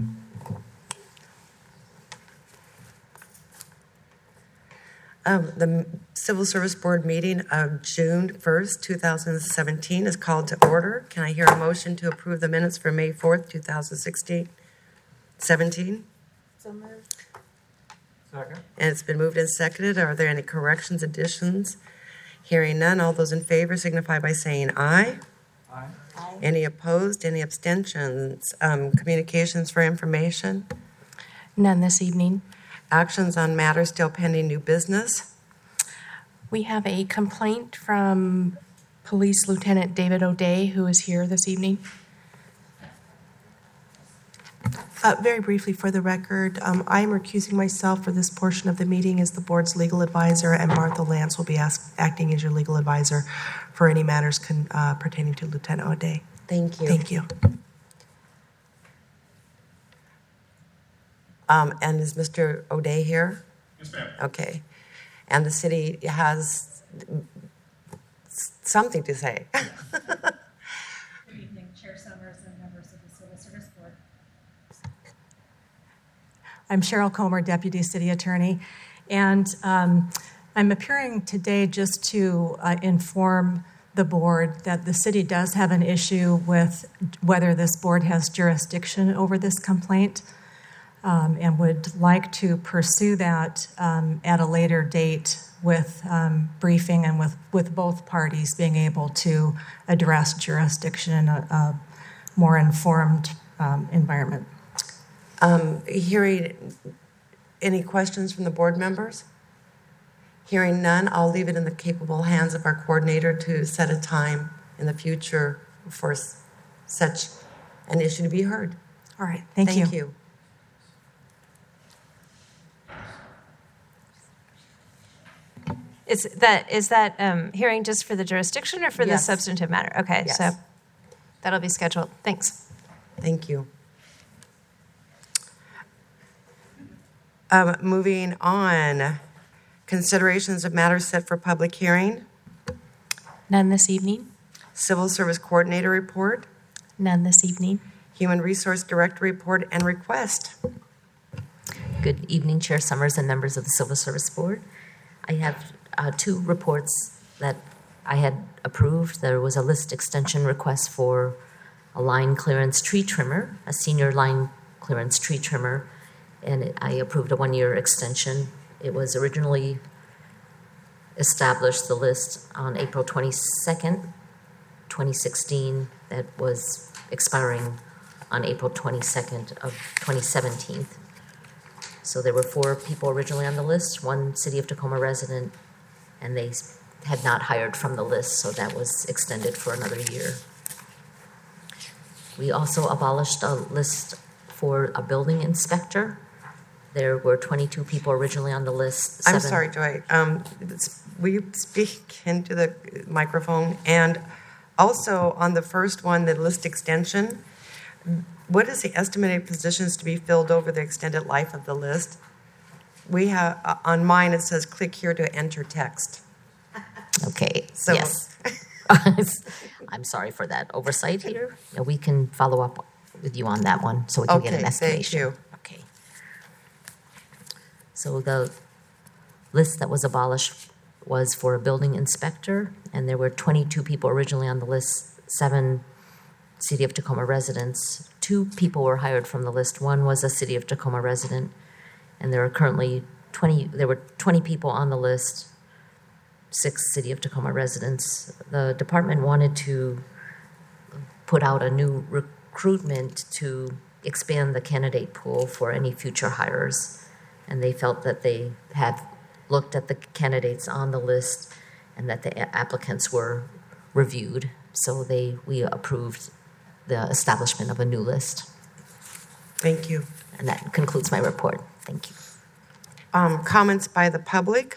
The Civil Service Board meeting of June 1st, 2017 is called to order. Can I hear a motion to approve the minutes for May 4th, 2017? So moved. Second. And it's been moved and seconded. Are there any corrections, additions? Hearing none, all those in favor signify by saying aye. Aye. Aye. Any opposed? Any abstentions? Communications for information? None this evening. Actions on matters still pending new business? We have a complaint from Police Lieutenant David O'Day, who is here this evening. Very briefly, for the record, I am recusing myself for this portion of the meeting as the board's legal advisor, and Martha Lance will be acting as your legal advisor for any matters pertaining to Lieutenant O'Day. Thank you. Thank you. And is Mr. O'Day here? Yes, ma'am. Okay. And the city has something to say. Good evening, Chair Summers and members of the Civil Service Board. I'm Cheryl Comer, Deputy City Attorney, and I'm appearing today just to inform the board that the city does have an issue with whether this board has jurisdiction over this complaint, and would like to pursue that at a later date with briefing and with both parties being able to address jurisdiction in a more informed environment. Hearing any questions from the board members? Hearing none, I'll leave it in the capable hands of our coordinator to set a time in the future for such an issue to be heard. All right, thank you. Thank you. Is that hearing just for the jurisdiction or for the Yes. substantive matter? Okay, Yes. so that'll be scheduled. Thanks. Thank you. Moving on, considerations of matters set for public hearing, None this evening. Civil Service Coordinator report, None this evening. Human Resource Director report, and request. Good evening, Chair Summers and members of the Civil Service Board. I have two reports that I had approved. There was a list extension request for a line clearance tree trimmer, a senior line clearance tree trimmer, and I approved a one-year extension. It was originally established, the list, on April 22nd, 2016. That was expiring on April 22nd of 2017. So there were 4 people originally on the list, 1 City of Tacoma resident, and they had not hired from the list, so that was extended for another year. We also abolished a list for a building inspector. There were 22 people originally on the list. I'm sorry, Joy. Will you speak into the microphone? And also on the first one, the list extension, what is the estimated positions to be filled over the extended life of the list? We have, on mine, it says click here to enter text. Okay, So- yes. I'm sorry for that oversight here. Yeah, we can follow up with you on that one so we can get an Okay, estimation. thank you. Okay. So the list that was abolished was for a building inspector, and there were 22 people originally on the list, 7 City of Tacoma residents. 2 people were hired from the list. 1 was a City of Tacoma resident, and there are currently 20 people on the list, 6 City of Tacoma residents. The department wanted to put out a new recruitment to expand the candidate pool for any future hires, and they felt that they had looked at the candidates on the list and that the applicants were reviewed, so we approved the establishment of a new list. Thank you. And that concludes my report. Thank you. Comments by the public?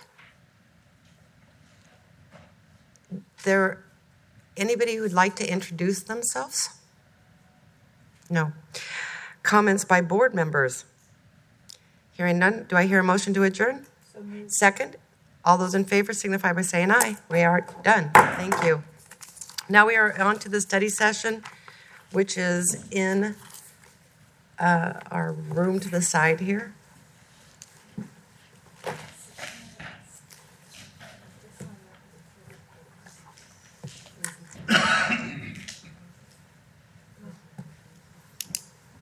Anybody who'd like to introduce themselves? No. Comments by board members? Hearing none, do I hear a motion to adjourn? Second? All those in favor signify by saying aye. We are done. Thank you. Now we are on to the study session, which is in our room to the side here.